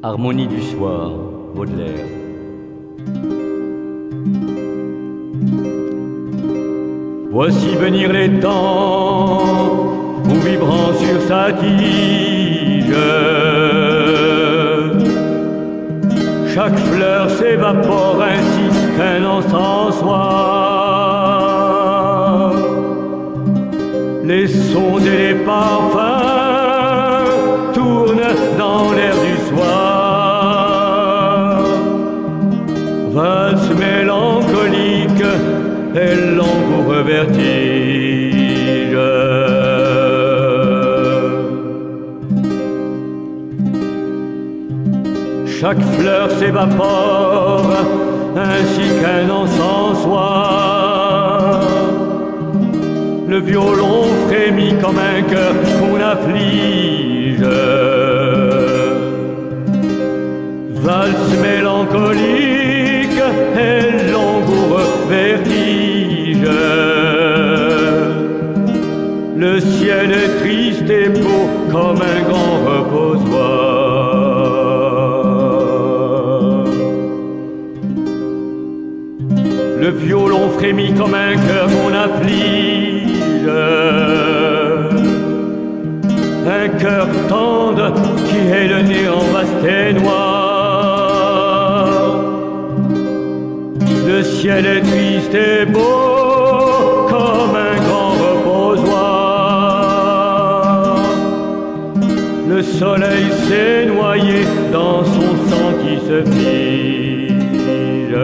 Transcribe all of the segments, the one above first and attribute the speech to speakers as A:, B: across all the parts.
A: Harmonie du soir, Baudelaire. Voici venir les temps où vibrant sur sa tige, chaque fleur s'évapore ainsi qu'un encensoir. Les sons et les parfums tournent dans l'air du soir. Valse mélancolique et langoureux vertige. Chaque fleur s'évapore ainsi qu'un encensoir. Le violon frémit comme un cœur qu'on afflige. Valse mélancolique et langoureux vertige. Le ciel est triste et beau comme un grand reposoir. Le violon frémit comme un cœur qu'on afflige. Un cœur tendre qui est le néant vaste et noir. Le ciel est triste et beau comme un grand reposoir. Le soleil s'est noyé dans son sang qui se fige.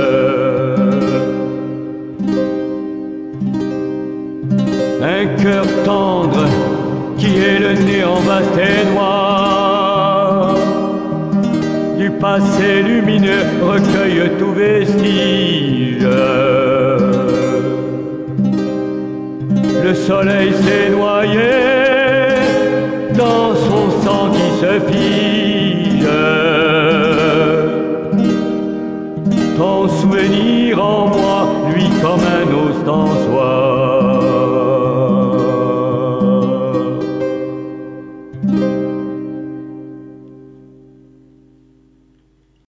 A: Un cœur tendre qui est le néant vaste et noir. Du passé lumineux recueille tout vestige. Le soleil s'est noyé